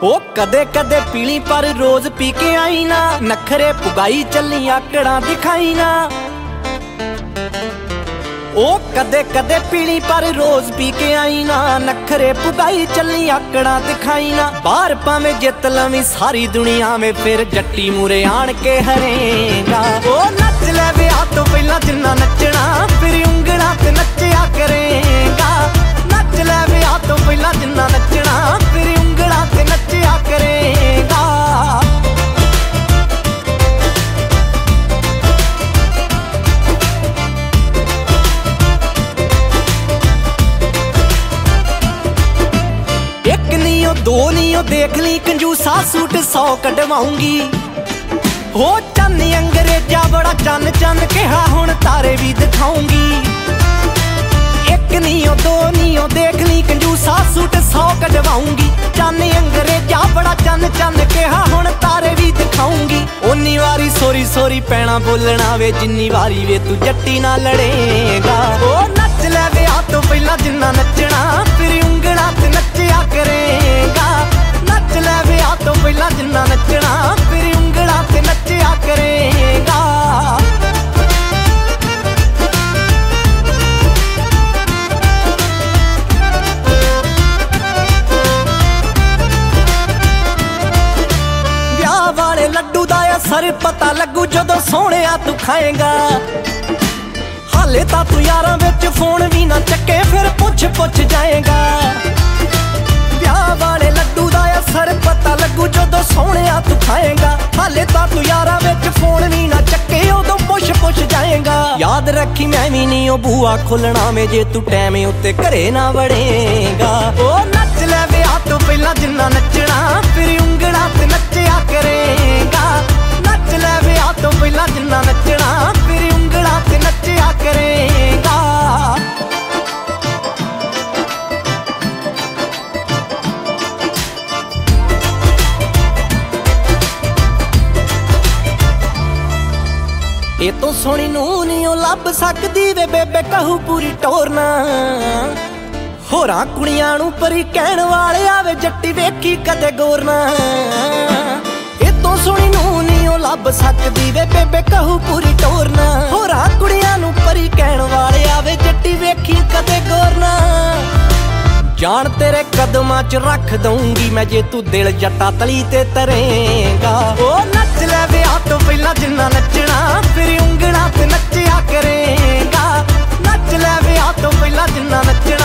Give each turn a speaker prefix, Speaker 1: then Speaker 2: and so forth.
Speaker 1: ओ कदे कदे पीली पर रोज पी के आई ना, नखरे पुगाई चली आकड़ा दिखाई ना। ओ कदे कदे पीली पर रोज पी के आई ना, नखरे पुगाई चली आकड़ा दिखाई ना। बाहर पावे जित लवी सारी दुनिया में, फिर जट्टी मूरे आन के हरेगा। ओ नच ले विआह तो पहला जिन्ना नचना, फिर उंगलां ते नचिया करेगा। नच ले विआह तो पहला जिन्ना नचना, फिर उंगलां ते नचिया करेगा। एक नीओ दो नीओ देख ली कंजूसा, सूट 100 कटवाऊंगी। हो चन अंग्रेजा बड़ा चन चन कहा, हुण तारे भी दिखाऊंगी। एक नीओ दो नीओ देख ली कंजूसा, सूट 100 कटवाऊंगी। चन अंग्रेजा बड़ा चन चन कहा, हुण तारे भी दिखाऊंगी। उन्नी वारी सोरी सोरी पैना बोलना वे, जिन्नी वारी वे तू जट्टी ना लड़ेगा। ओ नच ले विआह तो पहला जिन्ना नचना, फिर उंगलां ते नचिया करेगा। नच ले विआह तो पहला जिन्ना नचना, फिर उंगलां ते नचिया करेगा। ब्याह वाले लड्डू दा असर पता लगू जदों सोहणिया तू खाएगा। हाले तां तू यारां विच फोन भी ना चक्के, फिर पुछ जाएगा। ब्याह वाले लड्डू दा असर पता लगू जदों सोहणिया तू खाएगा। हाले तां तू यारां विच फोन भी ना चक्के, उदों पुछ जाएगा। याद रखी मैं भी नहीं ओ बूआ खोलना में, जे तू टैम उत्ते घरे ना वड़ेगा। ओ नच ले विआह तो पहला जिन्ना नचना, फिर उंगलां ते नचिया करेगा। नच ले विआह तो पहला जिन्ना नचना, फिर उंगलां ते नचिया करेगा। ये तो सोनी नूं नी ओ लभ सकदी वे बेबे, कहू पूरी टोरना। होरां कुड़ियां नूं परी कहण वाले आवे, जट्टी वेखी कदे गोरना। ये तो सोनी नूं नी ओ लभ सकदी वे बेबे, कहू पूरी टोरना। होरां कुड़ियां नूं परी कहण वाले आवे, जट्टी वेखी कदे गोरना। जान तेरे कदमां च रख दूंगी मैं, जे तू दिल जट्टा तली ते तरेगा। ओ नच ले विआह तो पहला जिन्ना नचना, फिर उंगलां ते नचिया करेगा। नच ले विआह तो पहला जिन्ना नचना,